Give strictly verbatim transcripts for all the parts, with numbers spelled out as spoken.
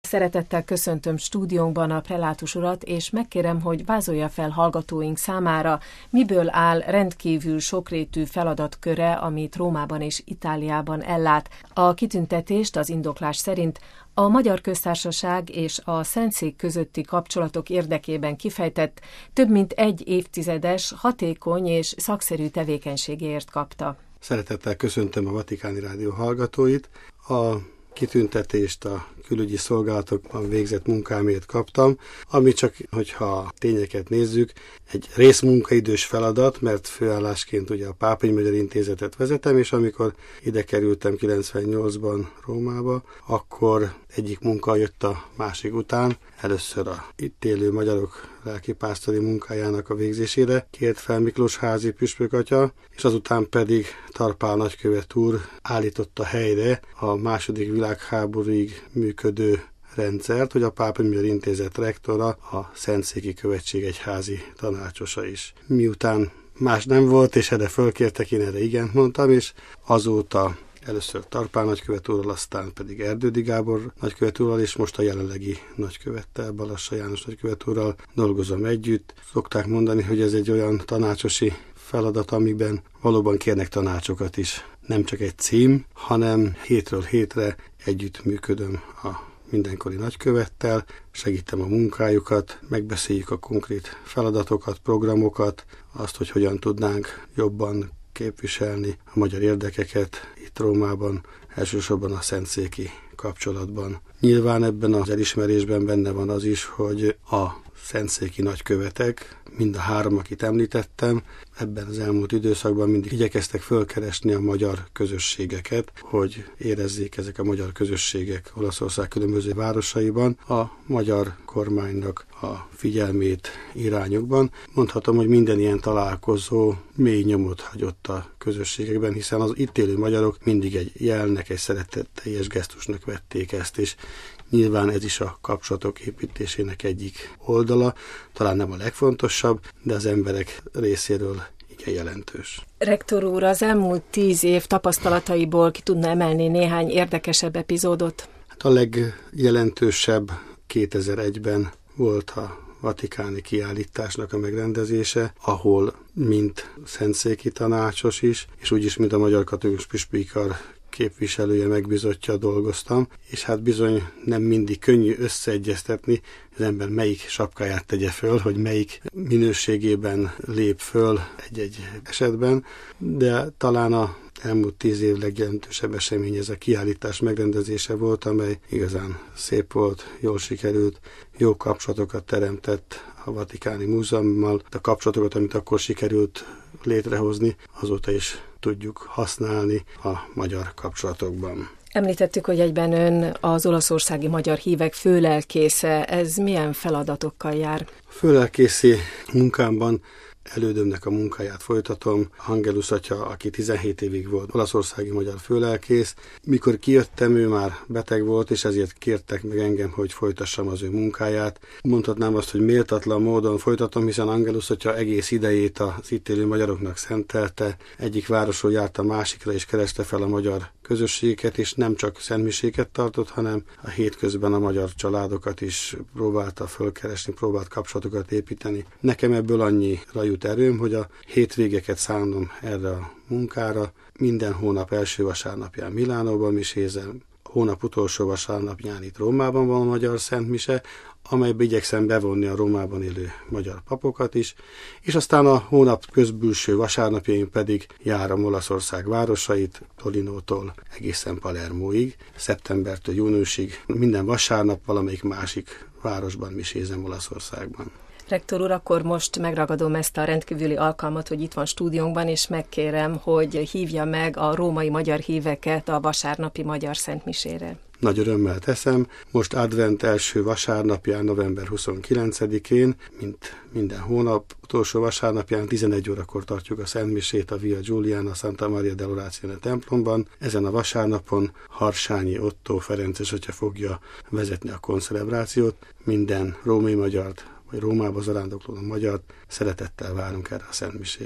Szeretettel köszöntöm stúdiónkban a prelátus urat, és megkérem, hogy vázolja fel hallgatóink számára, miből áll rendkívül sokrétű feladatköre, amit Rómában és Itáliában ellát. A kitüntetést az indoklás szerint a Magyar Köztársaság és a Szentszék közötti kapcsolatok érdekében kifejtett, több mint egy évtizedes, hatékony és szakszerű tevékenységéért kapta. Szeretettel köszöntöm a Vatikáni Rádió hallgatóit. A kitüntetést a külügyi szolgálatokban végzett munkámért kaptam, ami csak, hogyha a tényeket nézzük, egy részmunkaidős feladat, mert főállásként ugye a Pápai Magyar Intézetet vezetem, és amikor ide kerültem kilencvennyolcban Rómába, akkor egyik munka jött a másik után. Először a itt élő magyarok lelkipásztori munkájának a végzésére kért fel Miklós házi püspökatya, és azután pedig Tarpál nagykövet úr állította helyre a második világháborúig működő rendszert, hogy a Pápai Magyar Intézet rektora, a Szentszéki Követség egyházi tanácsosa is. Miután más nem volt, és erre fölkértek, én erre igent mondtam, és azóta először Tarpál nagykövet úrral, aztán pedig Erdődy Gábor nagykövet úrral, és most a jelenlegi nagykövettel, Balassa János nagykövet úrral dolgozom együtt. Szokták mondani, hogy ez egy olyan tanácsosi feladat, amiben valóban kérnek tanácsokat is. Nem csak egy cím, hanem hétről hétre együtt működöm a mindenkori nagykövettel, segítem a munkájukat, megbeszéljük a konkrét feladatokat, programokat, azt, hogy hogyan tudnánk jobban képviselni a magyar érdekeket itt Rómában, elsősorban a szentszéki kapcsolatban. Nyilván ebben az elismerésben benne van az is, hogy a szentszéki nagykövetek, mind a három, akit említettem, ebben az elmúlt időszakban mindig igyekeztek fölkeresni a magyar közösségeket, hogy érezzék ezek a magyar közösségek Olaszország különböző városaiban a magyar kormánynak a figyelmét irányukban. Mondhatom, hogy minden ilyen találkozó mély nyomot hagyott a közösségekben, hiszen az itt élő magyarok mindig egy jelnek, egy szeretetteljes gesztusnak vették ezt, és nyilván ez is a kapcsolatok építésének egyik oldala, talán nem a legfontosabb, de az emberek részéről igen jelentős. Rektor úr, az elmúlt tíz év tapasztalataiból ki tudna emelni néhány érdekesebb epizódot? Hát a legjelentősebb kétezer-egyben volt a vatikáni kiállításnak a megrendezése, ahol mint szentszéki tanácsos is, és úgyis, mint a Magyar Katolikus Püspöki Kar képviselője, megbízottja dolgoztam, és hát bizony nem mindig könnyű összeegyeztetni, az ember melyik sapkáját tegye föl, hogy melyik minőségében lép föl egy-egy esetben, de talán a elmúlt tíz év legjelentősebb esemény ez a kiállítás megrendezése volt, amely igazán szép volt, jól sikerült, jó kapcsolatokat teremtett a Vatikáni Múzeummal, a kapcsolatokat, amit akkor sikerült létrehozni, azóta is tudjuk használni a magyar kapcsolatokban. Említettük, hogy egyben ön az olaszországi magyar hívek főlelkésze. Ez milyen feladatokkal jár? A főlelkészi munkámban elődömnek a munkáját folytatom. Angelus atya, aki tizenhét évig volt olaszországi magyar főlelkész. Mikor kijöttem, ő már beteg volt, és ezért kértek meg engem, hogy folytassam az ő munkáját. Mondhatnám azt, hogy méltatlan módon folytatom, hiszen Angelus atya egész idejét az itt élő magyaroknak szentelte. Egyik városról járt a másikra, és kereste fel a magyar közösségeket, és nem csak szentmiséket tartott, hanem a hétközben a magyar családokat is próbálta fölkeresni, próbált kapcsolatokat építeni. Nekem ebből annyira jut erőm, hogy a hétvégeket szánom erre a munkára. Minden hónap első vasárnapján Milánóban misézem, hónap utolsó vasárnapján itt Rómában van a magyar szentmise, amelybe igyekszem bevonni a Rómában élő magyar papokat is, és aztán a hónap közbülső vasárnapjain pedig járom Olaszország városait, Torinótól egészen Palermóig, szeptembertől júniusig, minden vasárnap valamelyik másik városban misézem Olaszországban. Rektor úr, akkor most megragadom ezt a rendkívüli alkalmat, hogy itt van stúdiónkban, és megkérem, hogy hívja meg a római magyar híveket a vasárnapi magyar szentmisére. Nagy örömmel teszem. Most advent első vasárnapján, november huszonkilencedikén, mint minden hónap, utolsó vasárnapján tizenegy órakor tartjuk a szentmisét a Via Giuliana Santa Maria dell'Orazione templomban. Ezen a vasárnapon Harsányi Ottó ferences atya fogja vezetni a koncelebrációt. Minden római magyart, vagy Rómába zarándokló magyart szeretettel várunk erre a szentmisére.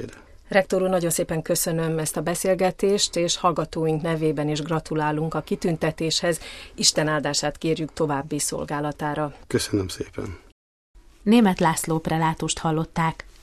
Rektor úr, nagyon szépen köszönöm ezt a beszélgetést, és hallgatóink nevében is gratulálunk a kitüntetéshez. Isten áldását kérjük további szolgálatára. Köszönöm szépen. Németh László prelátust hallották.